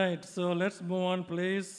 right, so let's move on, please.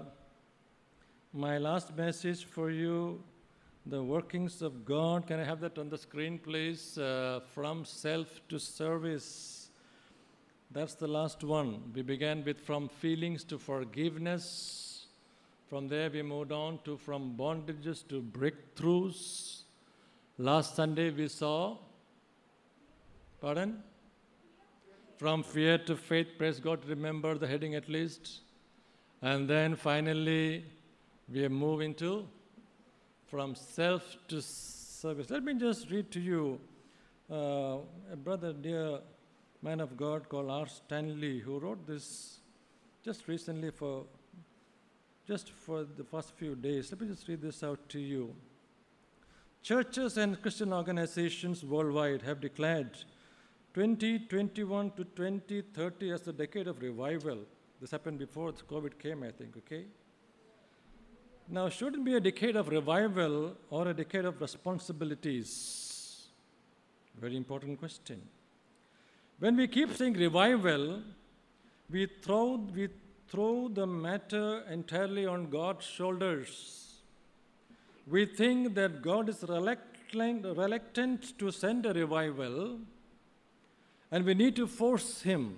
My last message for you, the workings of God. Can I have that on the screen, please? From self to service. That's the last one. We began with from feelings to forgiveness. From there, we moved on to from bondages to breakthroughs. Last Sunday, we saw, pardon? From fear to faith. Praise God, remember the heading at least. And then finally, we are moving to from self to service. Let me just read to you a brother, dear man of God called R. Stanley, who wrote this just recently for the first few days. Let me just read this out to you. Churches and Christian organizations worldwide have declared 2021 to 2030 as the decade of revival. This happened before COVID came, I think, okay? Now, should it be a decade of revival or a decade of responsibilities? Very important question. When we keep saying revival, we throw the matter entirely on God's shoulders. We think that God is reluctant to send a revival, and we need to force him.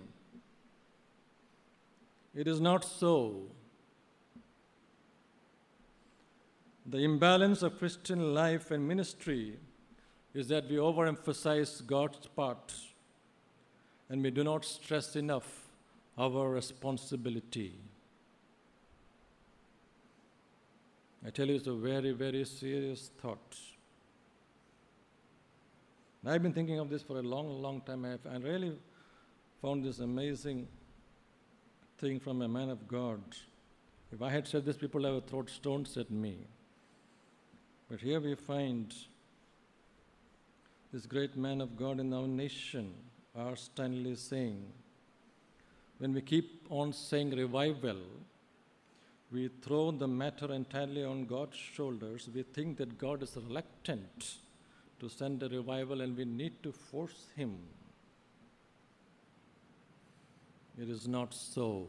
It is not so. The imbalance of Christian life and ministry is that we overemphasize God's part and we do not stress enough our responsibility. I tell you, it's a very, very serious thought. I've been thinking of this for a long, long time. I really found this amazing thing from a man of God. If I had said this, people would have thrown stones at me. But here we find this great man of God in our nation, R. Stanley, saying, when we keep on saying revival, we throw the matter entirely on God's shoulders. We think that God is reluctant to send a revival and we need to force him. It is not so.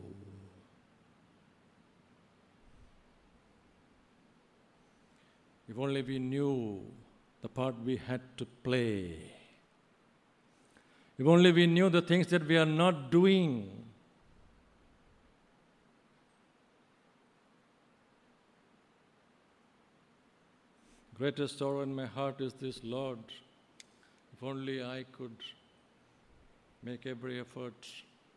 If only we knew the part we had to play. If only we knew the things that we are not doing. Greatest sorrow in my heart is this, Lord, if only I could make every effort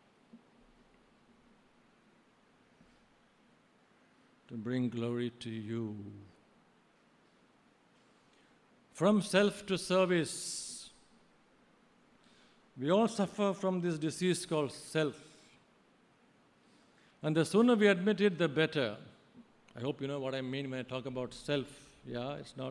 to bring glory to you. From self to service. We all suffer from this disease called self. And the sooner we admit it, the better. I hope you know what I mean when I talk about self. Yeah, it's not,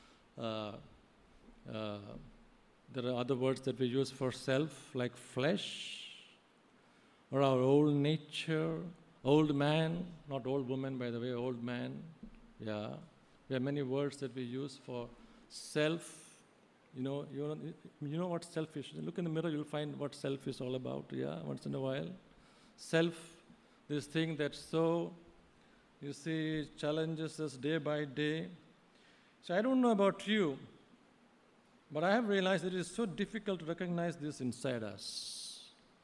there are other words that we use for self, like flesh, or our old nature, old man, not old woman, by the way, old man. Yeah, there are many words that we use for self. You know what self is. Look in the mirror, you'll find what self is all about, yeah, once in a while. Self, this thing that so, you see, challenges us day by day. So I don't know about you, but I have realized that it is so difficult to recognize this inside us.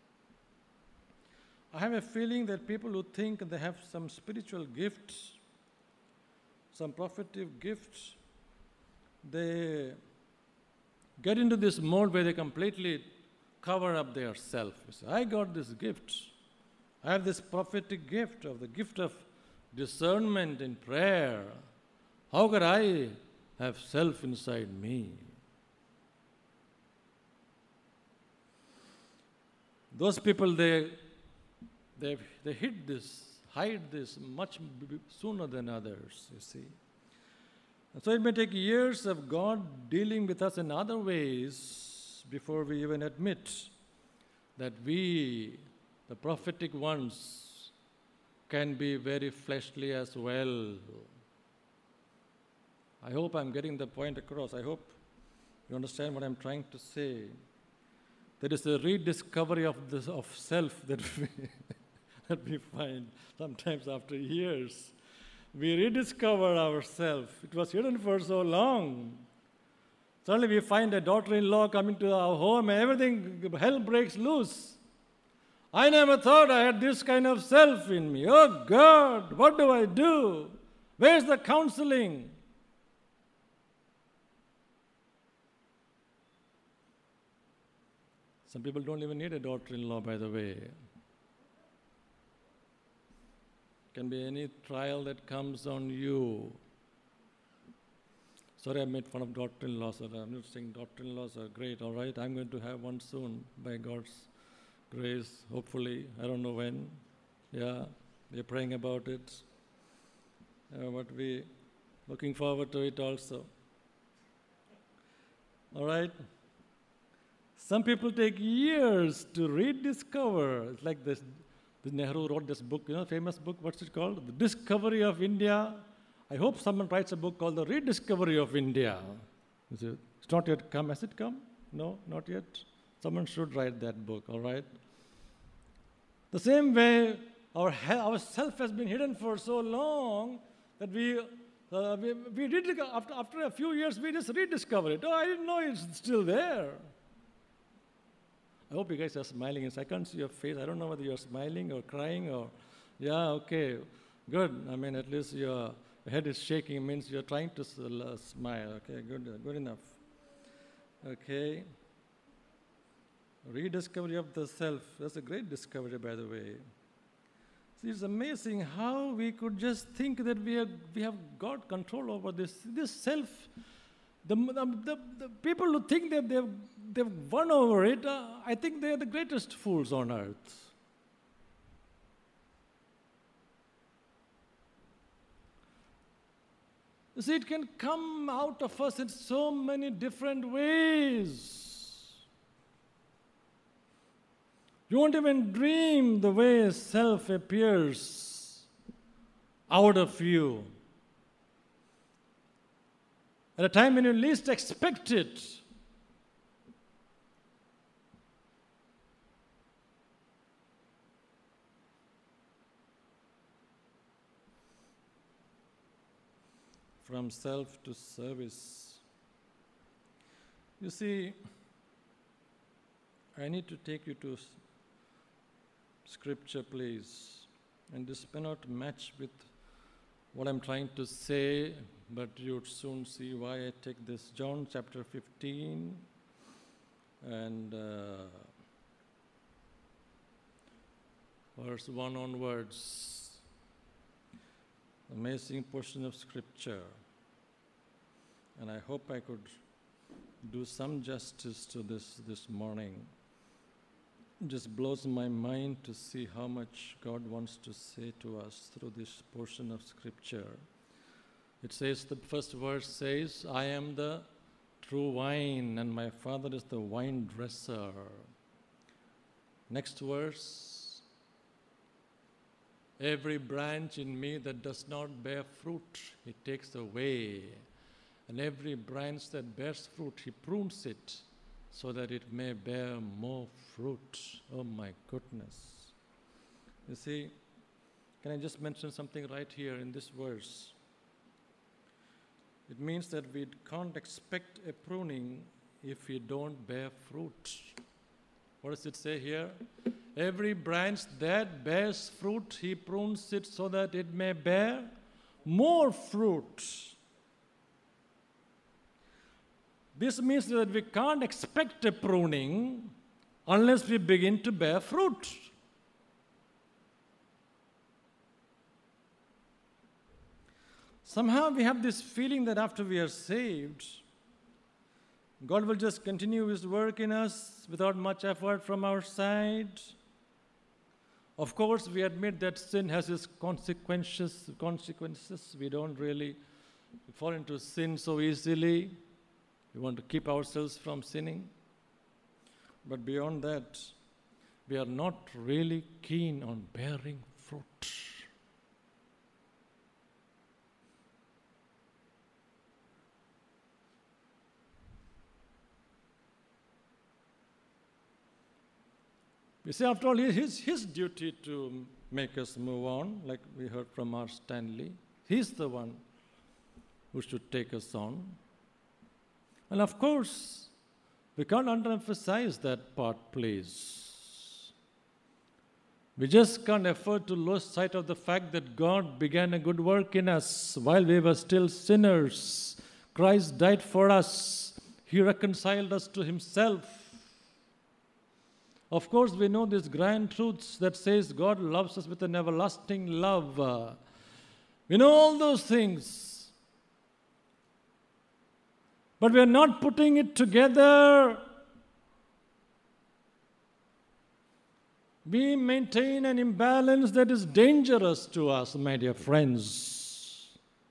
I have a feeling that people who think they have some spiritual gifts, some prophetic gifts, they get into this mode where they completely cover up their self. You say, I got this gift. I have this prophetic gift of the gift of discernment in prayer. How could I have self inside me? Those people, they hide this much sooner than others, you see. And so it may take years of God dealing with us in other ways before we even admit that we, the prophetic ones, can be very fleshly as well. I hope I'm getting the point across. I hope you understand what I'm trying to say. There is a rediscovery of self that that we find sometimes after years. We rediscover ourselves. It was hidden for so long. Suddenly we find a daughter-in-law coming to our home and everything, hell breaks loose. I never thought I had this kind of self in me. Oh God, what do I do? Where's the counseling? Some people don't even need a daughter-in-law, by the way. Can be any trial that comes on you. Sorry, I made fun of daughter-in-laws. I'm not saying daughter-in-laws are great, all right? I'm going to have one soon, by God's grace, hopefully. I don't know when. Yeah, we're praying about it. But we're looking forward to it also. All right? Some people take years to rediscover. It's like this Nehru wrote this book, famous book, what's it called? The Discovery of India. I hope someone writes a book called The Rediscovery of India. It's not yet come. Has it come? No, not yet. Someone should write that book, all right? The same way, our self has been hidden for so long that we did, after a few years, we just rediscover it. Oh, I didn't know it's still there. I hope you guys are smiling. I can't see your face. I don't know whether you're smiling or crying or, yeah, okay, good. I mean, at least your head is shaking. It means you're trying to smile. Okay, good enough. Okay. Rediscovery of the self. That's a great discovery, by the way. See, it's amazing how we could just think that we have got control over this self. The people who think that they've won over it, I think they are the greatest fools on earth. You see, it can come out of us in so many different ways. You won't even dream the way self appears out of you. At a time when you least expect it. From self to service. You see, I need to take you to Scripture, please. And this may not match with what I'm trying to say, but you'd soon see why I take this. John chapter 15 and verse 1 onwards. Amazing portion of Scripture. And I hope I could do some justice to this morning. It just blows my mind to see how much God wants to say to us through this portion of Scripture. It says, the first verse says, I am the true vine and my Father is the vine dresser. Next verse, every branch in me that does not bear fruit, He takes away. And every branch that bears fruit, He prunes it so that it may bear more fruit. Oh my goodness. You see, can I just mention something right here in this verse? It means that we can't expect a pruning if we don't bear fruit. What does it say here? Every branch that bears fruit, He prunes it so that it may bear more fruit. This means that we can't expect a pruning unless we begin to bear fruit. Somehow we have this feeling that after we are saved, God will just continue His work in us without much effort from our side. Of course, we admit that sin has its consequences. We don't really fall into sin so easily. We want to keep ourselves from sinning. But beyond that, we are not really keen on bearing fruit. We say, after all, it's His duty to make us move on, like we heard from our Stanley. He's the one who should take us on. And of course, we can't underemphasize that part, please. We just can't afford to lose sight of the fact that God began a good work in us while we were still sinners. Christ died for us. He reconciled us to himself. Of course, we know these grand truths that says God loves us with an everlasting love. We know all those things. But we are not putting it together. We maintain an imbalance that is dangerous to us, my dear friends.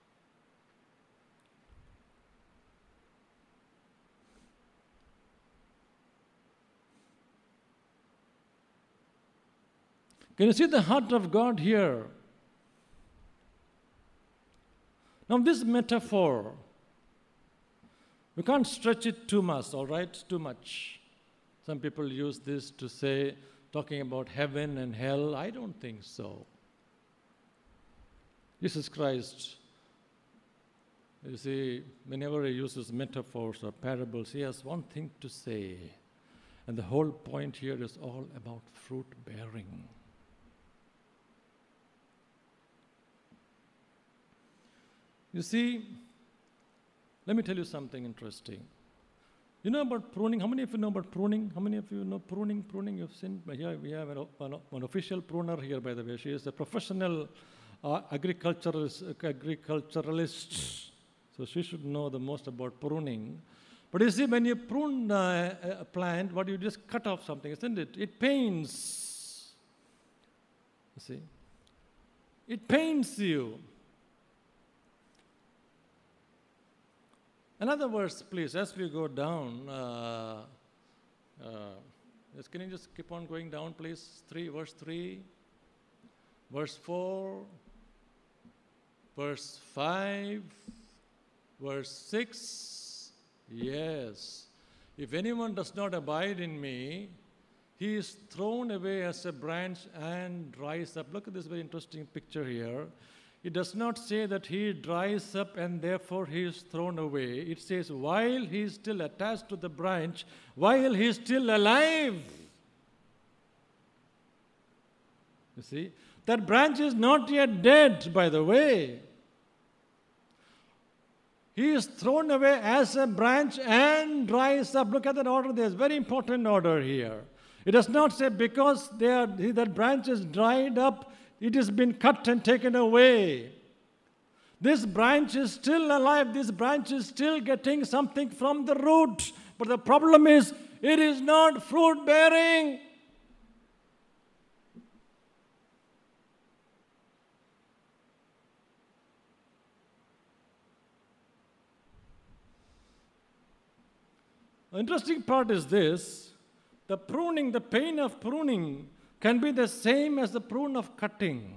Can you see the heart of God here? Now this metaphor, we can't stretch it too much, all right? Too much. Some people use this to say, talking about heaven and hell. I don't think so. Jesus Christ, you see, whenever he uses metaphors or parables, he has one thing to say. And the whole point here is all about fruit bearing. You see, let me tell you something interesting. You know about pruning? How many of you know about pruning? How many of you know pruning? Pruning, you've seen? Here we have an official pruner here, by the way. She is a professional agriculturalist. So she should know the most about pruning. But you see, when you prune a plant, what you just cut off something, isn't it? It pains. You see? It pains you. In other words, please, as we go down, can you just keep on going down, please? Verse 3, verse 4, verse 5, verse 6. Yes. If anyone does not abide in me, he is thrown away as a branch and dries up. Look at this very interesting picture here. It does not say that he dries up and therefore he is thrown away. It says while he is still attached to the branch, while he is still alive. You see, that branch is not yet dead, by the way. He is thrown away as a branch and dries up. Look at that order. There's very important order here. It does not say because that branch is dried up, it has been cut and taken away. This branch is still alive. This branch is still getting something from the root. But the problem is, it is not fruit bearing. The interesting part is this. The pruning, the pain of pruning can be the same as the prune of cutting.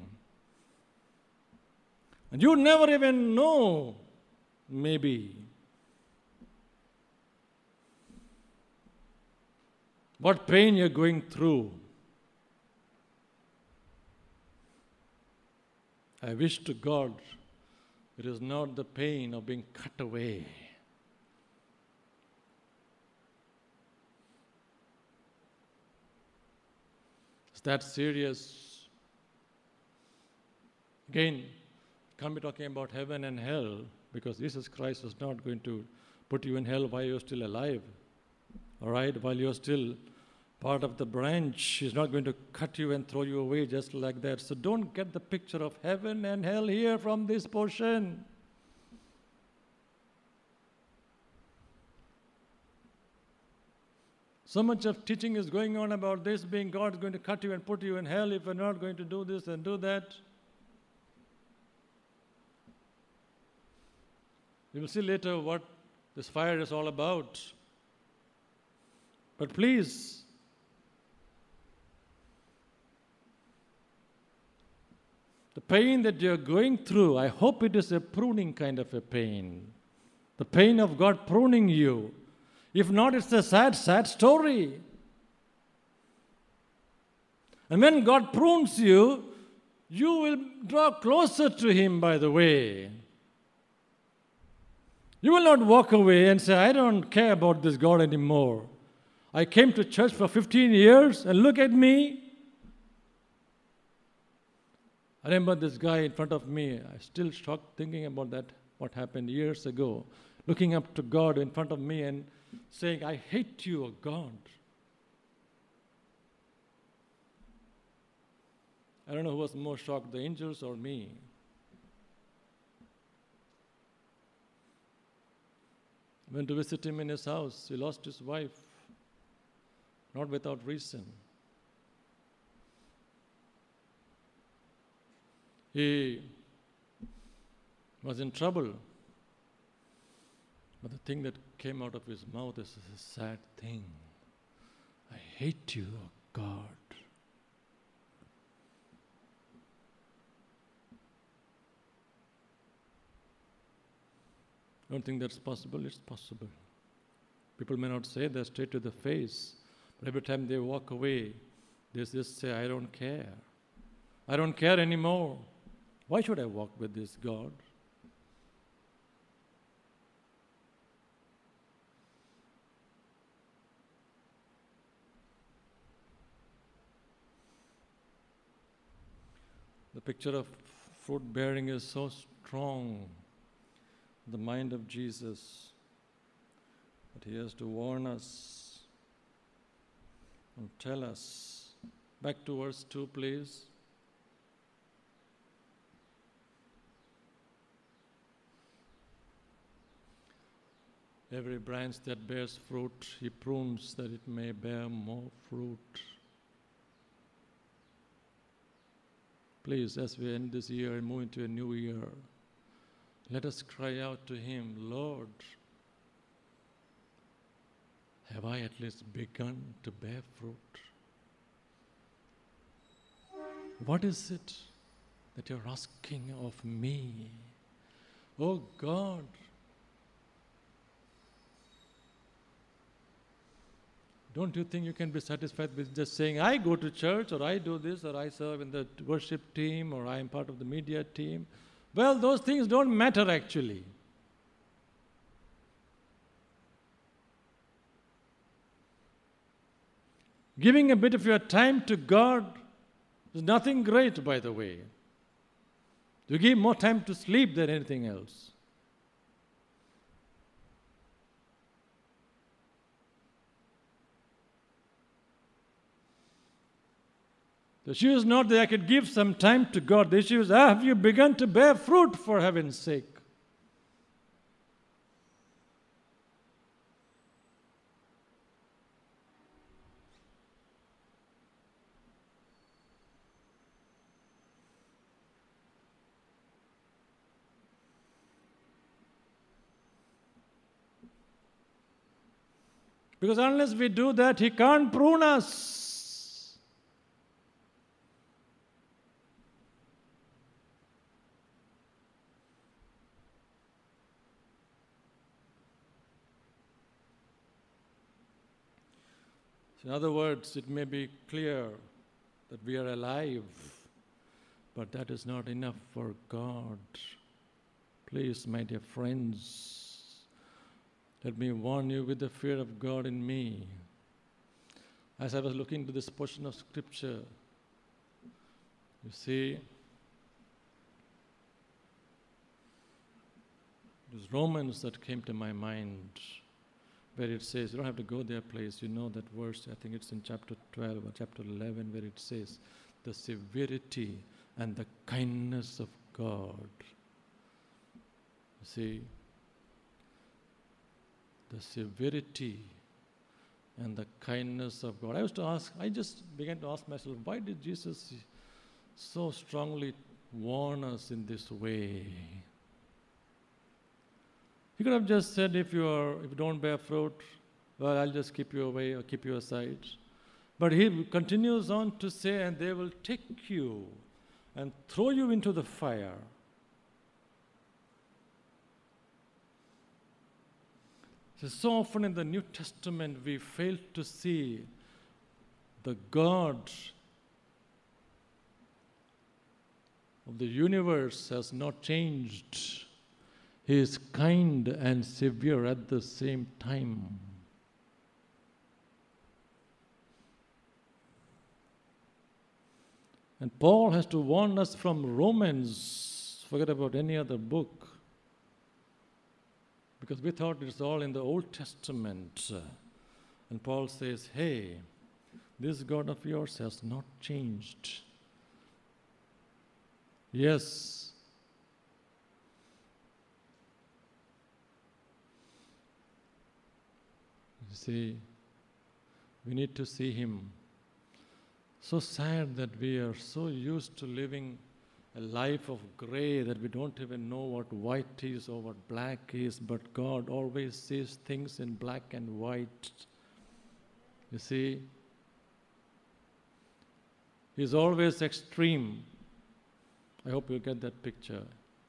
And you never even know, maybe, what pain you're going through. I wish to God it is not the pain of being cut away. That serious. Again, can't be talking about heaven and hell because Jesus Christ is not going to put you in hell while you're still alive. All right? While you're still part of the branch, he's not going to cut you and throw you away just like that. So don't get the picture of heaven and hell here from this portion. So much of teaching is going on about this being God is going to cut you and put you in hell if you're not going to do this and do that. You will see later what this fire is all about. But please, the pain that you're going through, I hope it is a pruning kind of a pain. The pain of God pruning you. If not, it's a sad, sad story. And when God prunes you, You will draw closer to Him, by the way. You will not walk away and say, I don't care about this God anymore. I came to church for 15 years and look at me. I remember this guy in front of me. I'm still shocked thinking about that, what happened years ago. Looking up to God in front of me and saying, I hate you, O God. I don't know who was more shocked, the angels or me. Went to visit him in his house. He lost his wife, not without reason. He was in trouble. But the thing that came out of his mouth is a sad thing. I hate you, O God. Don't think that's possible? It's possible. People may not say that straight to the face, but every time they walk away, they just say, I don't care. I don't care anymore. Why should I walk with this God? The picture of fruit bearing is so strong. The mind of Jesus, that He has to warn us and tell us. Back to verse 2, please. Every branch that bears fruit, He prunes that it may bear more fruit. Please, as we end this year and move into a new year, let us cry out to Him, Lord, have I at least begun to bear fruit? What is it that you're asking of me? Oh God, don't you think you can be satisfied with just saying, I go to church, or I do this, or I serve in the worship team, or I am part of the media team? Well, those things don't matter actually. Giving a bit of your time to God is nothing great, by the way. You give more time to sleep than anything else. The issue is not that I could give some time to God. The issue is, have you begun to bear fruit, for heaven's sake? Because unless we do that, He can't prune us. In other words, it may be clear that we are alive, but that is not enough for God. Please, my dear friends, let me warn you with the fear of God in me. As I was looking to this portion of Scripture, you see, it was Romans that came to my mind, where it says, you don't have to go there, please. You know that verse, I think it's in chapter 12 or chapter 11, where it says, the severity and the kindness of God. You see, the severity and the kindness of God. I just began to ask myself, why did Jesus so strongly warn us in this way? He could have just said, if you don't bear fruit, well, I'll just keep you away or keep you aside. But He continues on to say, and they will take you and throw you into the fire. So often in the New Testament, we fail to see the God of the universe has not changed. He is kind and severe at the same time. And Paul has to warn us from Romans. Forget about any other book. Because we thought it's all in the Old Testament. And Paul says, hey, this God of yours has not changed. Yes. You see, we need to see Him. So sad that we are so used to living a life of gray that we don't even know what white is or what black is, but God always sees things in black and white. You see, He's always extreme. I hope you get that picture.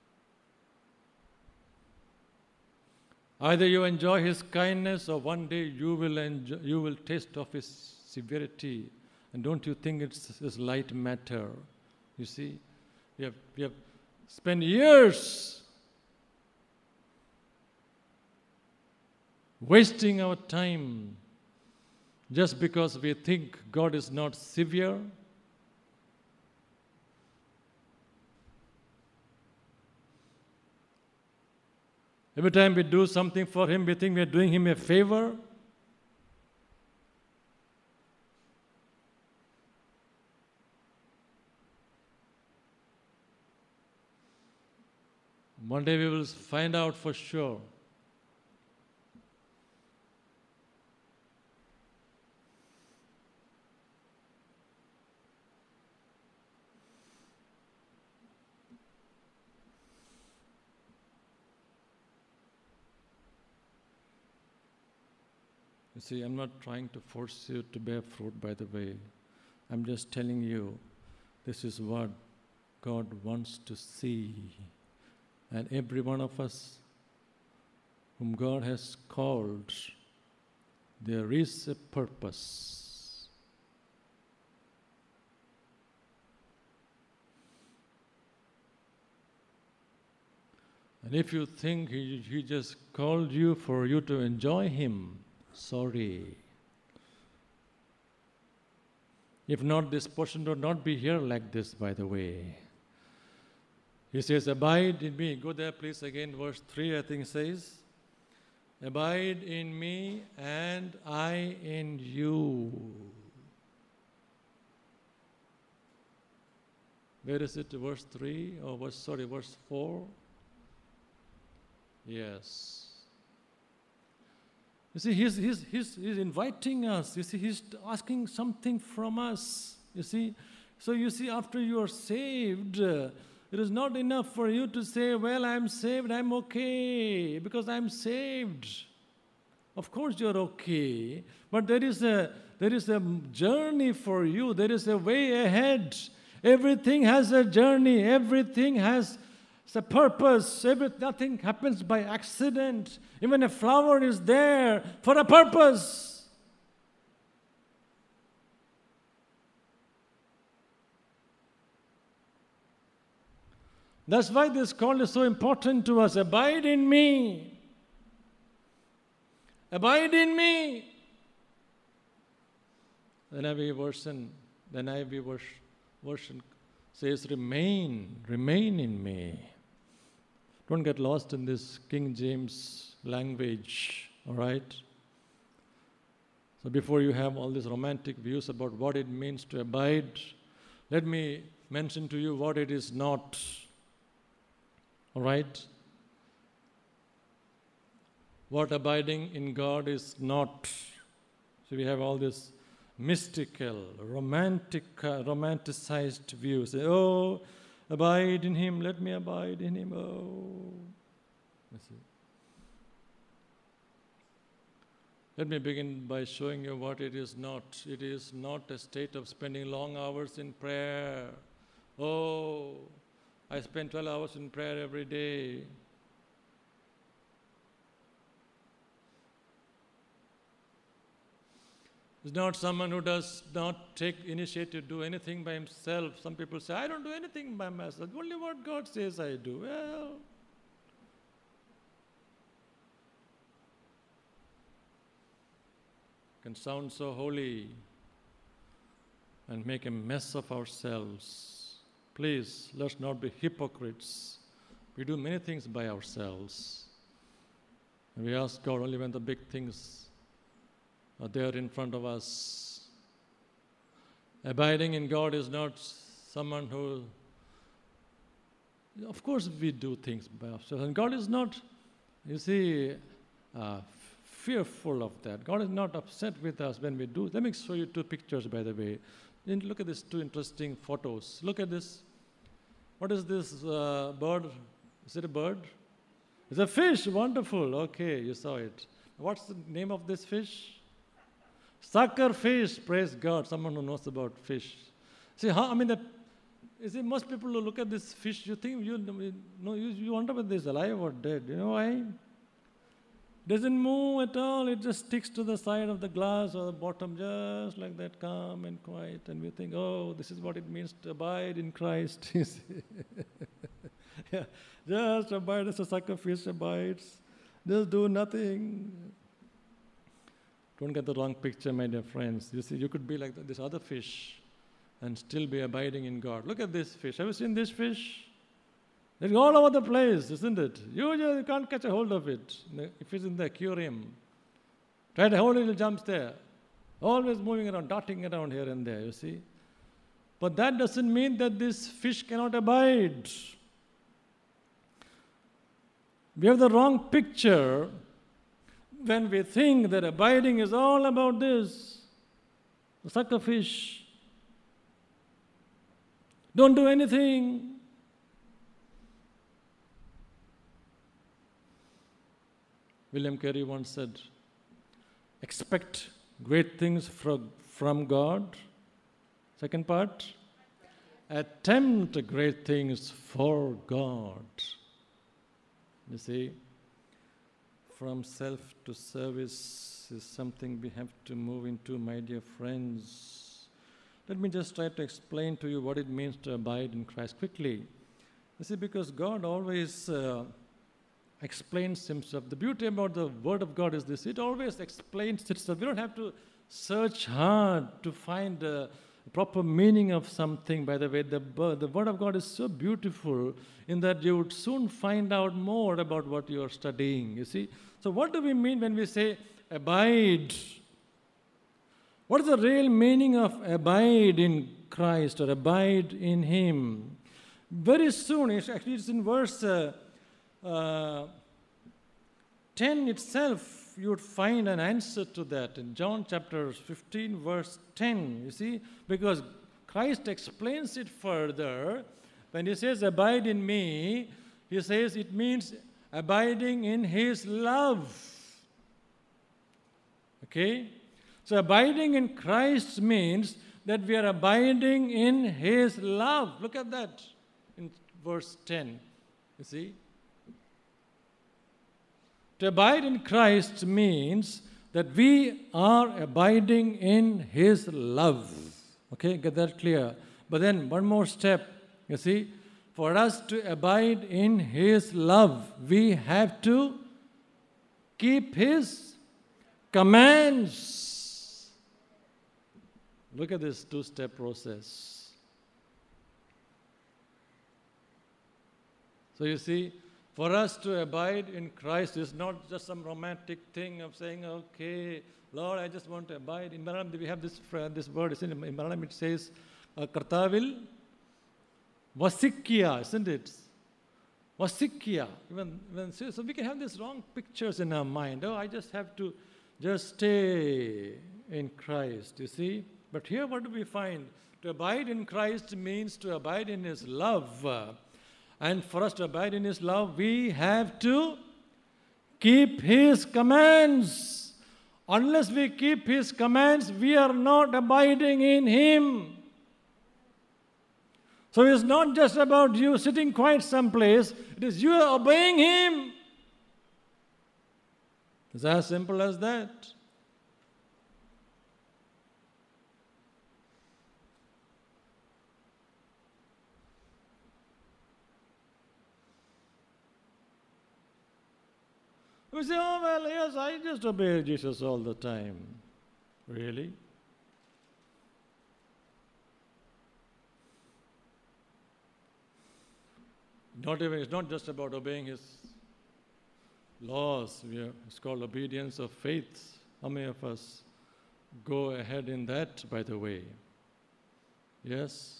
Either you enjoy His kindness or one day you will taste of His severity. And don't you think it's light matter? You see, we have spent years wasting our time just because we think God is not severe. Every time we do something for Him, we think we are doing Him a favor. One day we will find out for sure. You see, I'm not trying to force you to bear fruit, by the way. I'm just telling you, this is what God wants to see. And every one of us whom God has called, there is a purpose. And if you think He just called you for you to enjoy Him, sorry. If not, this person would not be here like this, by the way. He says, abide in me. Go there, please, again, verse 3, I think says, abide in me and I in you. Where is it, verse 3 or verse 4? Yes. You see, he's inviting us. You see, He's asking something from us. You see, so you see, after you are saved, it is not enough for you to say, well, I'm saved, I'm okay, because I'm saved. Of course you're okay, but there is a journey for you. There is a way ahead. Everything has a journey. Everything has a purpose. Nothing happens by accident. Even a flower is there for a purpose. That's why this call is so important to us. Abide in me. Abide in me. The NIV version says, remain in me. Don't get lost in this King James language, all right? So before you have all these romantic views about what it means to abide, let me mention to you what it is not. All right? What abiding in God is not. So we have all this mystical, romanticized views. Oh, abide in Him, let me abide in Him. Oh. Let me begin by showing you what it is not. It is not a state of spending long hours in prayer. Oh, I spend 12 hours in prayer every day. He's not someone who does not take initiative to do anything by himself. Some people say, I don't do anything by myself. Only what God says I do. Well, can sound so holy and make a mess of ourselves. Please, let's not be hypocrites. We do many things by ourselves. And we ask God only when the big things are there in front of us. Abiding in God is not someone who, of course we do things by ourselves. And God is not, you see, fearful of that. God is not upset with us when we do. Let me show you two pictures, by the way. And look at these two interesting photos. Look at this. What is this bird? Is it a bird? It's a fish. Wonderful. Okay, you saw it. What's the name of this fish? Sucker fish. Praise God. Someone who knows about fish. See how, you see, most people who look at this fish, you think, you wonder whether it's alive or dead. You know why? Doesn't move at all. It just sticks to the side of the glass or the bottom, just like that, calm and quiet. And we think, oh, this is what it means to abide in Christ. You see? Yeah, just abide as a sucker fish abides. Just do nothing. Don't get the wrong picture, my dear friends. You see, you could be like this other fish and still be abiding in God. Look at this fish. Have you seen this fish? It's all over the place, isn't it? You can't catch a hold of it. If it's in the aquarium, try to hold it, it jumps there. Always moving around, darting around here and there, you see. But that doesn't mean that this fish cannot abide. We have the wrong picture when we think that abiding is all about this. The sucker fish. Don't do anything. William Carey once said, expect great things from God. Second part, attempt great things for God. You see, from self to service is something we have to move into, my dear friends. Let me just try to explain to you what it means to abide in Christ quickly. You see, because God always explains himself. The beauty about the Word of God is this. It always explains itself. We don't have to search hard to find the proper meaning of something. By the way, the Word of God is so beautiful in that you would soon find out more about what you are studying, you see. So what do we mean when we say abide? What is the real meaning of abide in Christ or abide in Him? Very soon, it's in verse 10 itself, you would find an answer to that in John chapter 15, verse 10, you see, because Christ explains it further. When he says, abide in me, he says it means abiding in His love. Okay? So abiding in Christ means that we are abiding in His love. Look at that in verse 10, you see. To abide in Christ means that we are abiding in His love. Okay, get that clear. But then one more step, you see. For us to abide in His love, we have to keep His commands. Look at this two-step process. So you see, for us to abide in Christ is not just some romantic thing of saying, okay, Lord, I just want to abide. In Malayalam, we have this word. In Malayalam, it says, Kartavil Vasikya, isn't it? Vasikya. So we can have these wrong pictures in our mind. Oh, I just have to just stay in Christ, you see. But here what do we find? To abide in Christ means to abide in His love. And for us to abide in His love, we have to keep His commands. Unless we keep His commands, we are not abiding in Him. So it's not just about you sitting quiet someplace. It is you obeying Him. It's as simple as that. We say, oh, well, yes, I just obey Jesus all the time. Really? It's not just about obeying His laws. It's called obedience of faith. How many of us go ahead in that, by the way? Yes?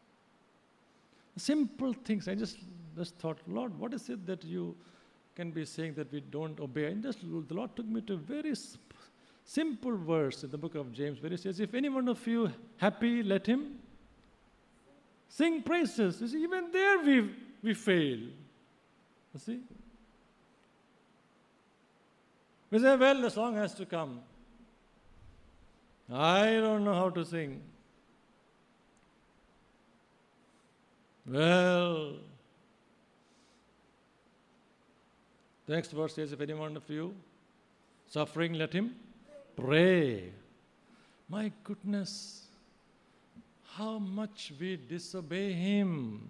Simple things. I just thought, Lord, what is it that you can be saying that we don't obey? And the Lord took me to a very simple verse in the book of James where He says, if any one of you happy, let him sing praises. You see, even there we fail. You see? We say, well, the song has to come. I don't know how to sing. Well, the next verse says, if any one of you suffering, let him pray. My goodness, how much we disobey Him.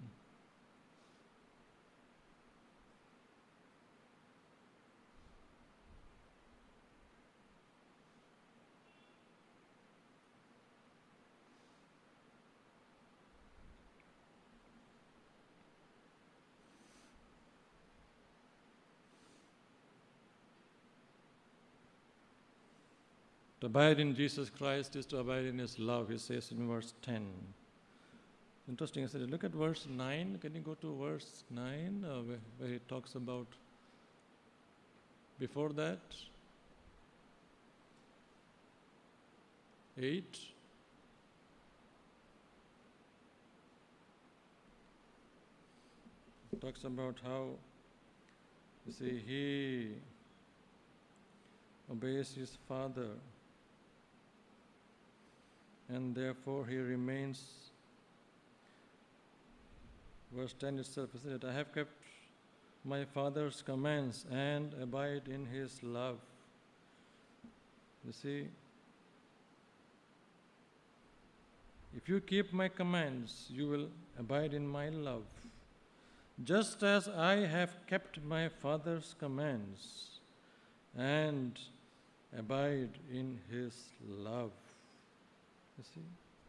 To abide in Jesus Christ is to abide in His love, He says in verse 10. Interesting, I said, look at verse 9. Can you go to verse 9 where He talks about before that? 8. It talks about how, you see, He obeys His Father, and therefore He remains. Verse 10 itself, isn't it? I have kept my Father's commands and abide in His love. You see, if you keep my commands, you will abide in my love, just as I have kept my Father's commands and abide in His love. You see?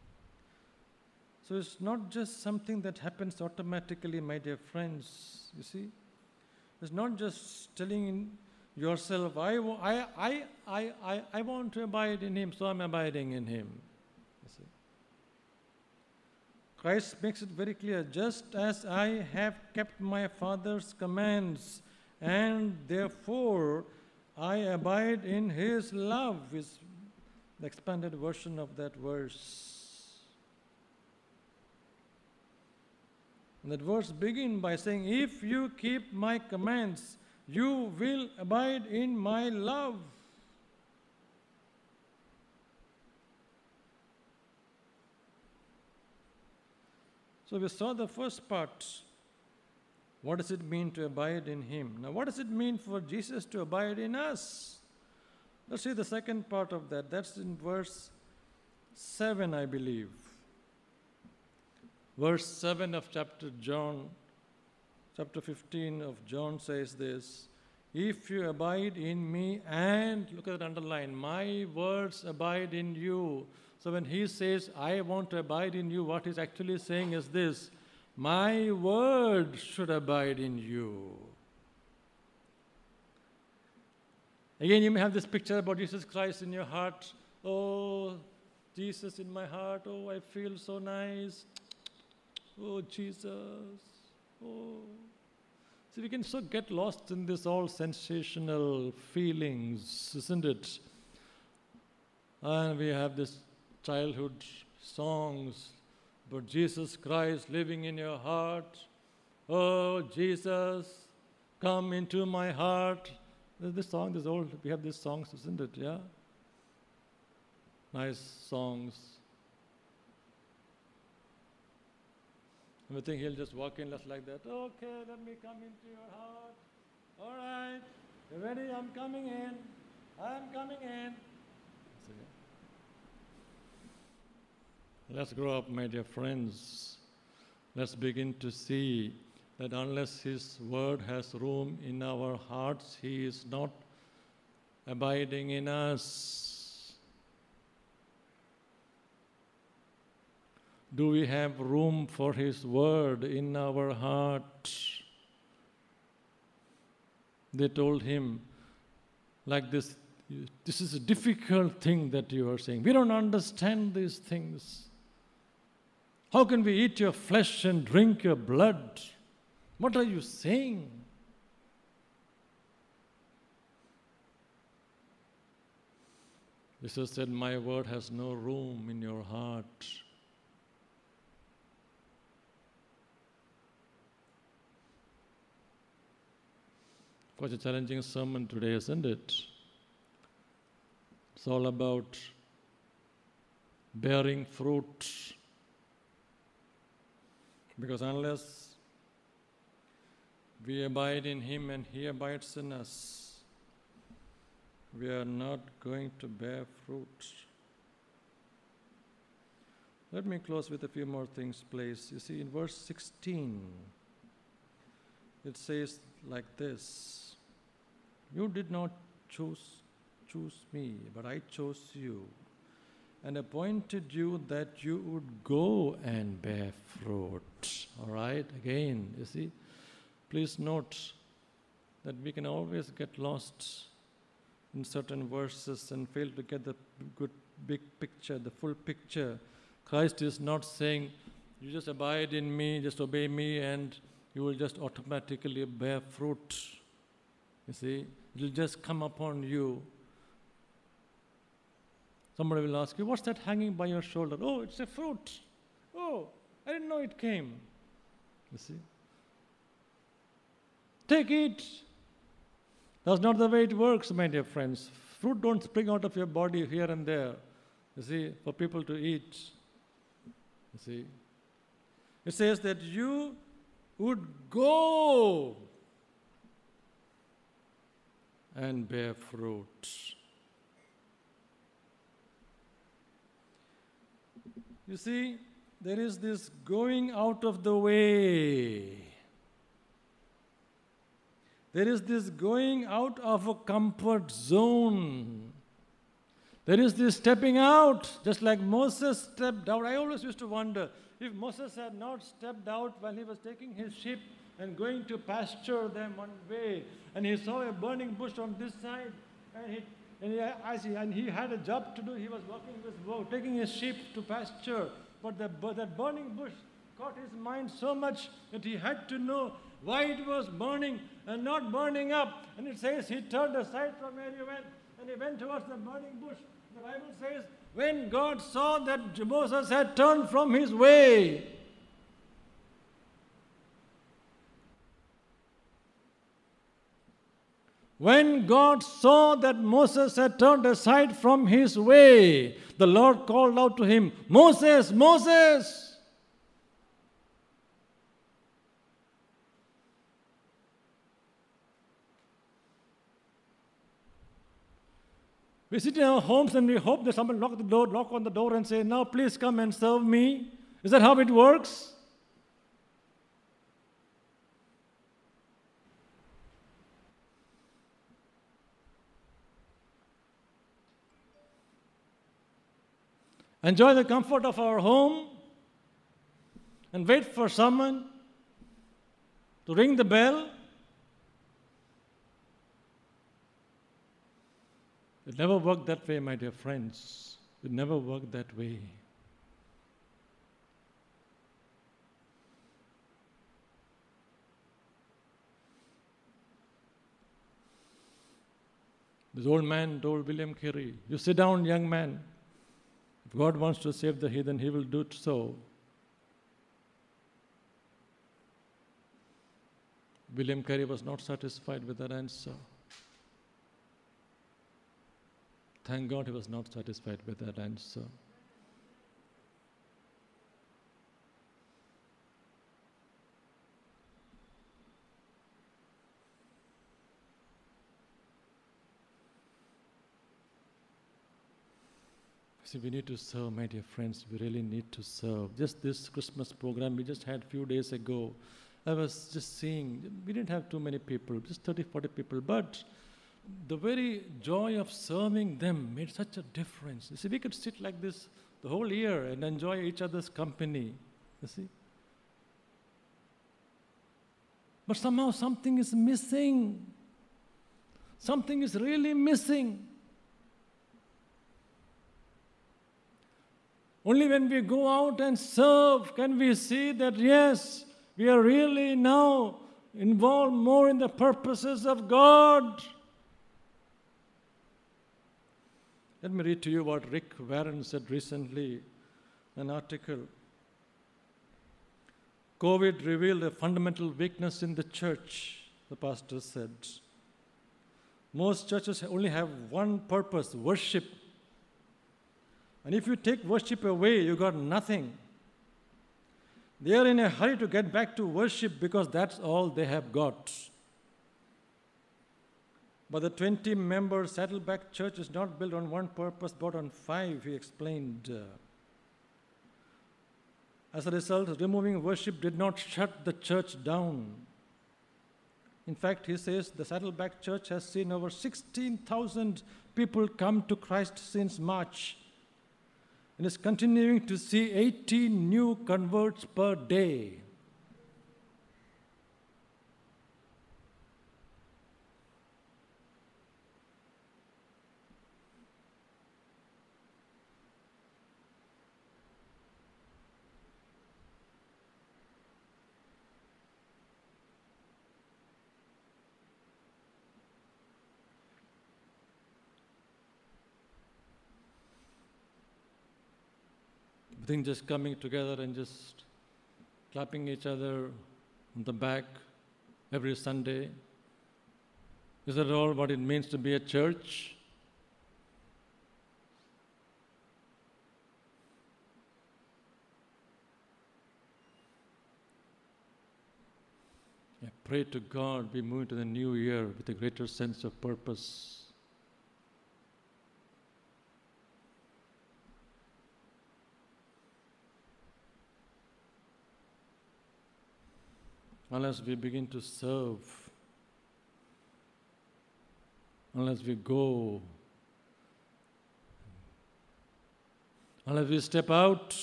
So it's not just something that happens automatically, my dear friends. You see? It's not just telling yourself, I want to abide in Him, so I'm abiding in Him. You see? Christ makes it very clear, just as I have kept my Father's commands, and therefore I abide in His love, is the expanded version of that verse. And that verse begins by saying, if you keep my commands, you will abide in my love. So we saw the first part. What does it mean to abide in Him? Now, what does it mean for Jesus to abide in us? Let's see the second part of that. That's in verse 7, I believe. Verse 7 of chapter 15 of John says this, if you abide in me and, look at that underline, my words abide in you. So when He says, I want to abide in you, what He's actually saying is this, my word should abide in you. Again, you may have this picture about Jesus Christ in your heart. Oh, Jesus in my heart. Oh, I feel so nice. Oh, Jesus. Oh. See, we can so get lost in this all sensational feelings, isn't it? And we have this childhood songs about Jesus Christ living in your heart. Oh, Jesus, come into my heart. This song is old. We have these songs, isn't it? Yeah? Nice songs. And we think He'll just walk in just like that. Okay, let me come into your heart. All right. You ready? I'm coming in. I'm coming in. Let's grow up, my dear friends. Let's begin to see that unless His word has room in our hearts, He is not abiding in us. Do we have room for His word in our heart? They told him like this is a difficult thing that you are saying. We don't understand these things. How can we eat your flesh and drink your blood? What are you saying? Jesus said, my word has no room in your heart. Quite a challenging sermon today, isn't it? It's all about bearing fruit. Because unless we abide in Him and He abides in us, we are not going to bear fruit. Let me close with a few more things, please. You see, in verse 16, it says like this: you did not choose me, but I chose you and appointed you that you would go and bear fruit. All right, again, you see, please note that we can always get lost in certain verses and fail to get the good big picture, the full picture. Christ is not saying, you just abide in me, just obey me, and you will just automatically bear fruit. You see, it will just come upon you. Somebody will ask you, what's that hanging by your shoulder? Oh, it's a fruit. Oh, I didn't know it came. You see? Take it. That's not the way it works, my dear friends. Fruit don't spring out of your body here and there, you see, for people to eat. You see? It says that you would go and bear fruit. You see, there is this going out of the way. There is this going out of a comfort zone. There is this stepping out, just like Moses stepped out. I always used to wonder, if Moses had not stepped out while he was taking his sheep and going to pasture them one way, and he saw a burning bush on this side, and he had a job to do. He was taking his sheep to pasture, but that burning bush caught his mind so much that he had to know why it was burning and not burning up. And it says he turned aside from where he went, and he went towards the burning bush. The Bible says, when God saw that Moses had turned from his way, when God saw that Moses had turned aside from his way, the Lord called out to him, Moses, Moses! We sit in our homes and we hope that someone knock on the door and say, now please come and serve me. Is that how it works? Enjoy the comfort of our home and wait for someone to ring the bell. It never worked that way, my dear friends. It never worked that way. This old man told William Carey, you sit down, young man. If God wants to save the heathen, He will do so. William Carey was not satisfied with that answer. Thank God he was not satisfied with that answer. See, we need to serve, my dear friends. We really need to serve. Just this Christmas program we just had a few days ago, I was just seeing, we didn't have too many people, just 30, 40 people, but the very joy of serving them made such a difference. You see, we could sit like this the whole year and enjoy each other's company, you see. But somehow something is missing. Something is really missing. Only when we go out and serve can we see that, yes, we are really now involved more in the purposes of God. Let me read to you what Rick Warren said recently, an article. COVID revealed a fundamental weakness in the church, the pastor said. Most churches only have one purpose, worship. And if you take worship away, you got nothing. They are in a hurry to get back to worship because that's all they have got. But the 20-member Saddleback Church is not built on one purpose, but on 5, he explained. As a result, removing worship did not shut the church down. In fact, he says the Saddleback Church has seen over 16,000 people come to Christ since March and is continuing to see 18 new converts per day. I think just coming together and just clapping each other on the back every Sunday, is that all what it means to be a church? I pray to God we move into the new year with a greater sense of purpose. Unless we begin to serve, unless we go, unless we step out.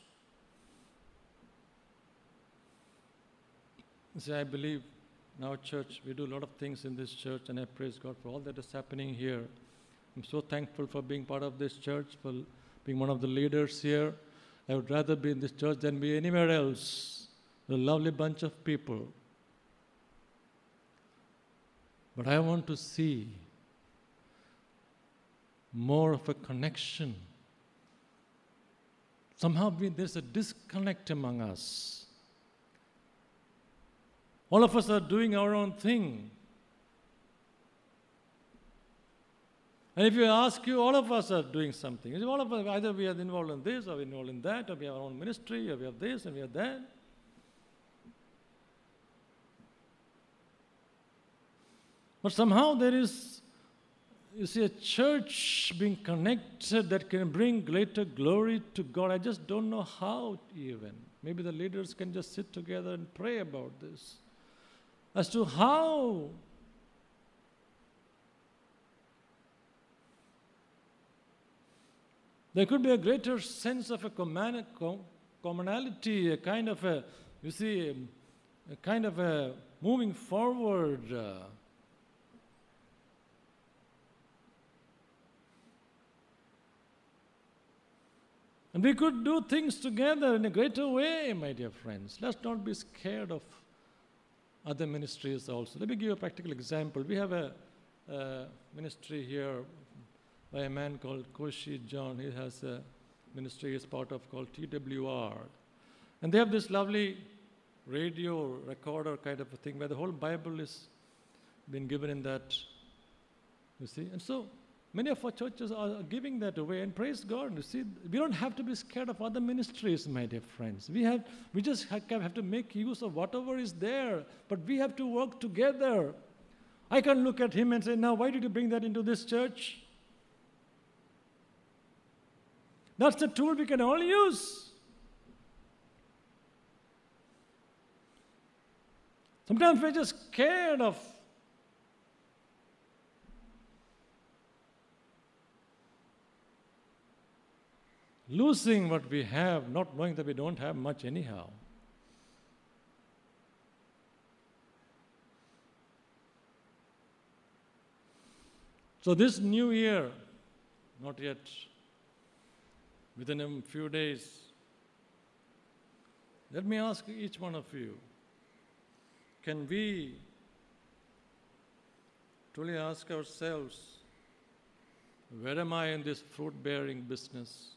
See, I believe in our church, we do a lot of things in this church, and I praise God for all that is happening here. I'm so thankful for being part of this church, for being one of the leaders here. I would rather be in this church than be anywhere else. A lovely bunch of people. But I want to see more of a connection. Somehow there's a disconnect among us. All of us are doing our own thing. And if you ask you, all of us are doing something. All of us, either we are involved in this, or involved in that, or we have our own ministry, or we have this, and we have that. But somehow there is, you see, a church being connected that can bring greater glory to God. I just don't know how even. Maybe the leaders can just sit together and pray about this. As to how. There could be a greater sense of a commonality, a kind of a, you see, a kind of a moving forward. And we could do things together in a greater way, my dear friends. Let's not be scared of other ministries also. Let me give you a practical example. We have a ministry here by a man called Koshi John. He has a ministry he's part of called TWR. And they have this lovely radio recorder kind of a thing where the whole Bible is been given in that, you see. And so many of our churches are giving that away, and praise God. You see, we don't have to be scared of other ministries, my dear friends. We just have to make use of whatever is there, but we have to work together. I can look at him and say, now, why did you bring that into this church? That's the tool we can all use. Sometimes we're just scared of losing what we have, not knowing that we don't have much anyhow. So this new year, not yet, within a few days, let me ask each one of you, can we truly ask ourselves, where am I in this fruit-bearing business?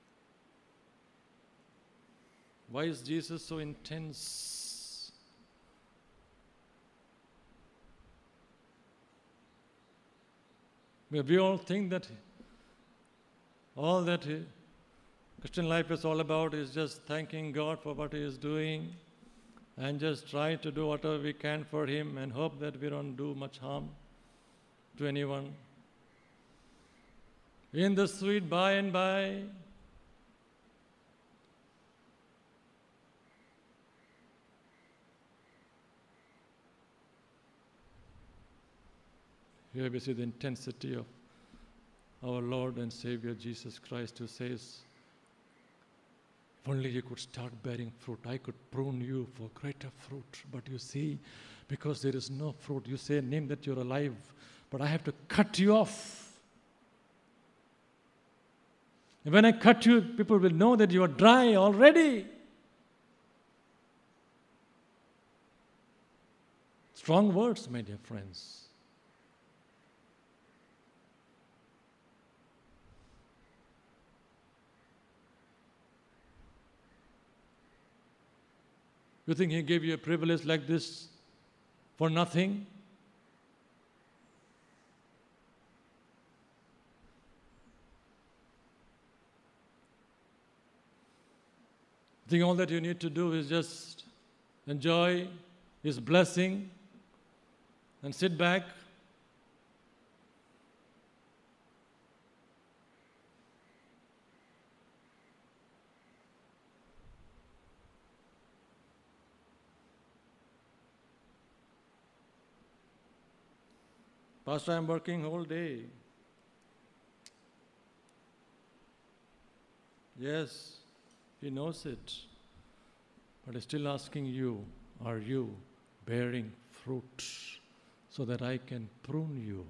Why is Jesus so intense? We all think that all that Christian life is all about is just thanking God for what He is doing and just try to do whatever we can for Him and hope that we don't do much harm to anyone. In the sweet by and by, here we see the intensity of our Lord and Savior Jesus Christ, who says, if only you could start bearing fruit, I could prune you for greater fruit. But you see, because there is no fruit, you say, name that you're alive, but I have to cut you off. And when I cut you, people will know that you are dry already. Strong words, my dear friends. You think He gave you a privilege like this for nothing? I think all that you need to do is just enjoy His blessing and sit back. Pastor, I'm working whole day. Yes, He knows it. But He's still asking you, are you bearing fruit so that I can prune you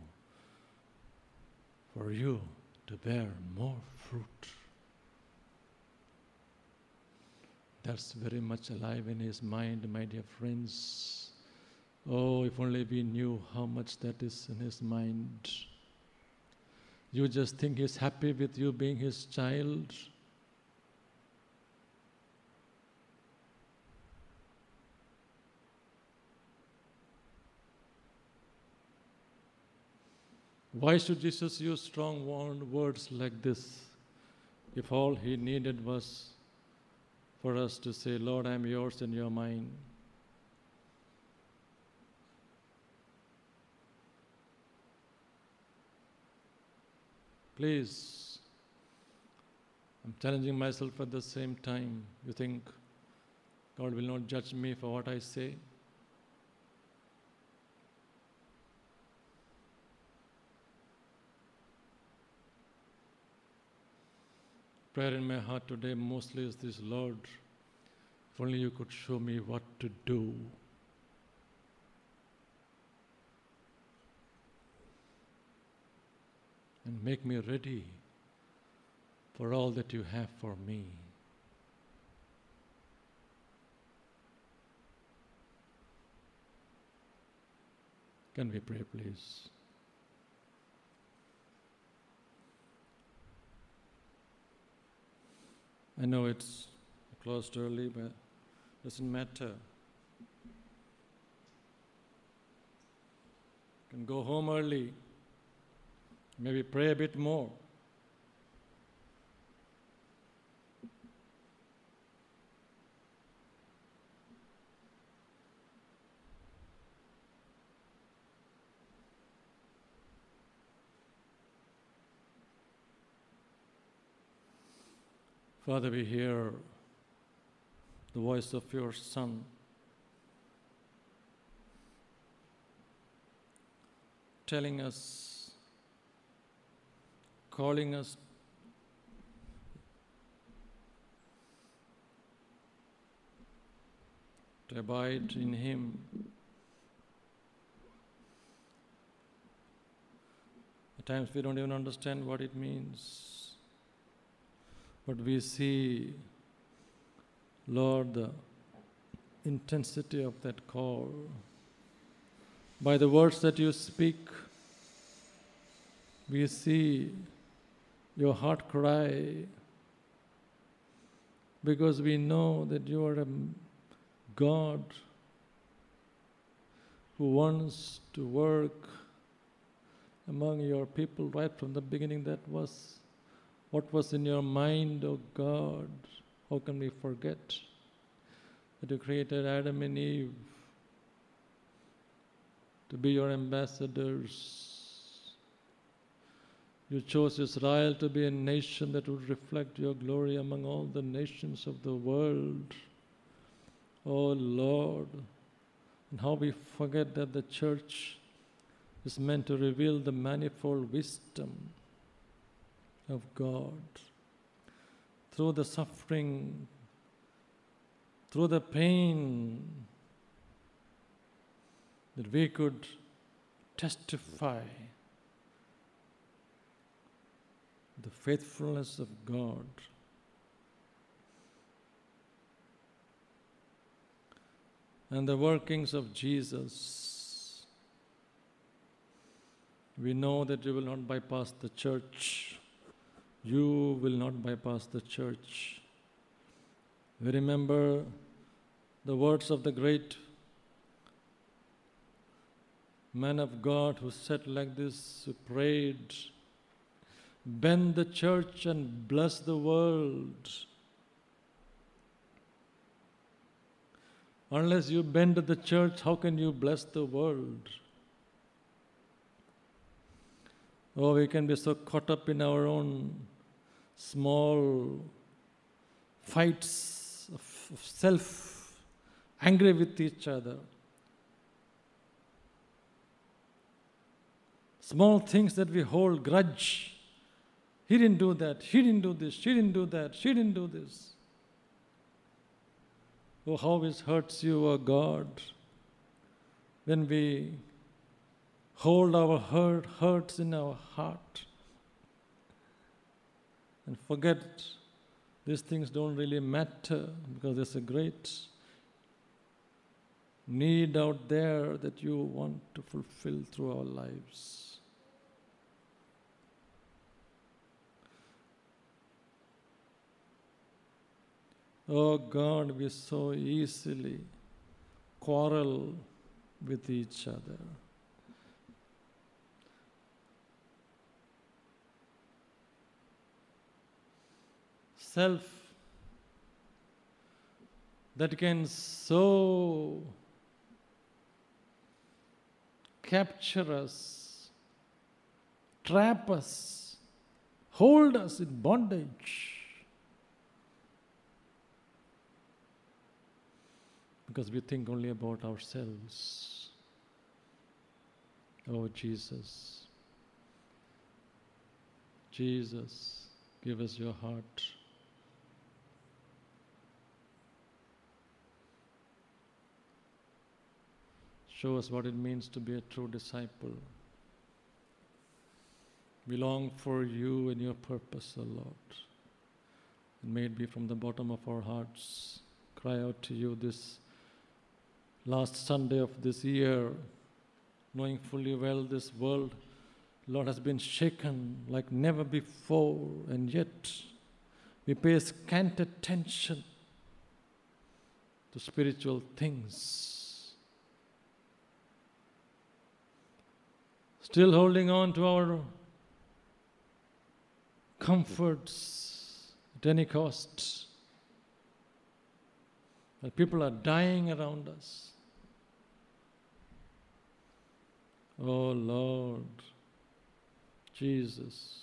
for you to bear more fruit? That's very much alive in His mind, my dear friends. Oh, if only we knew how much that is in His mind. You just think He's happy with you being His child. Why should Jesus use strong words like this if all He needed was for us to say, Lord, I'm yours and you're mine? Please, I'm challenging myself at the same time. You think God will not judge me for what I say? Prayer in my heart today mostly is this, Lord, if only you could show me what to do. And make me ready for all that you have for me. Can we pray, please? I know it's closed early, but it doesn't matter. You can go home early. Maybe pray a bit more. Father, we hear the voice of your Son telling us, calling us to abide in Him. At times we don't even understand what it means. But we see, Lord, the intensity of that call. By the words that you speak, we see your heart cry, because we know that you are a God who wants to work among your people right from the beginning. That was what was in your mind, oh God. How can we forget that you created Adam and Eve to be your ambassadors? You chose Israel to be a nation that would reflect your glory among all the nations of the world. Oh Lord, and how we forget that the church is meant to reveal the manifold wisdom of God through the suffering, through the pain, that we could testify the faithfulness of God. And the workings of Jesus. We know that you will not bypass the church. You will not bypass the church. We remember the words of the great man of God who said like this, who prayed, "Bend the church and bless the world." Unless you bend the church, how can you bless the world? Oh, we can be so caught up in our own small fights of self, angry with each other. Small things that we hold grudge. He didn't do that, he didn't do this, she didn't do that, she didn't do this. Oh, how it hurts you, oh God, when we hold our hurts in our heart and forget these things don't really matter, because there's a great need out there that you want to fulfill through our lives. Oh God, we so easily quarrel with each other. Self that can so capture us, trap us, hold us in bondage. Because we think only about ourselves. Oh Jesus, Jesus, give us your heart. Show us what it means to be a true disciple. We long for you and your purpose, O Lord. And may it be from the bottom of our hearts. Cry out to you this last Sunday of this year, knowing fully well this world, Lord, has been shaken like never before, and yet we pay scant attention to spiritual things. Still holding on to our comforts at any cost. While people are dying around us. Oh Lord, Jesus.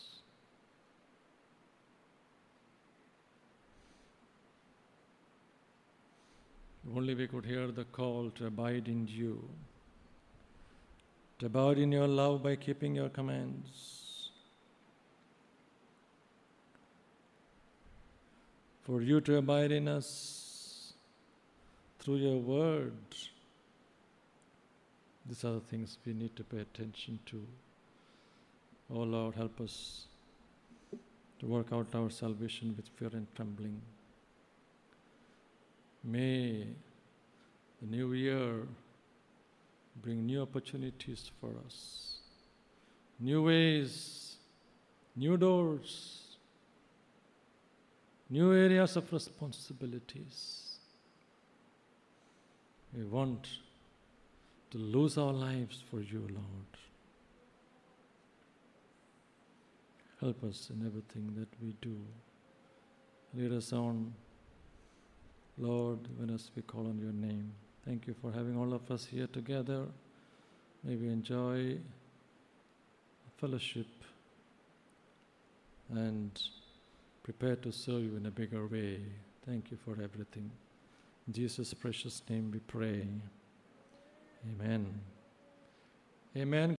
If only we could hear the call to abide in you. to abide in your love by keeping your commands, for you to abide in us through your word. These are the things we need to pay attention to. Oh Lord, help us to work out our salvation with fear and trembling. May the new year bring new opportunities for us, new ways, new doors, new areas of responsibilities. We want to lose our lives for you, Lord. Help us in everything that we do. Lead us on, Lord, when as we call on your name. Thank you for having all of us here together. May we enjoy fellowship and prepare to serve you in a bigger way. Thank you for everything. In Jesus' precious name we pray. Amen. Amen.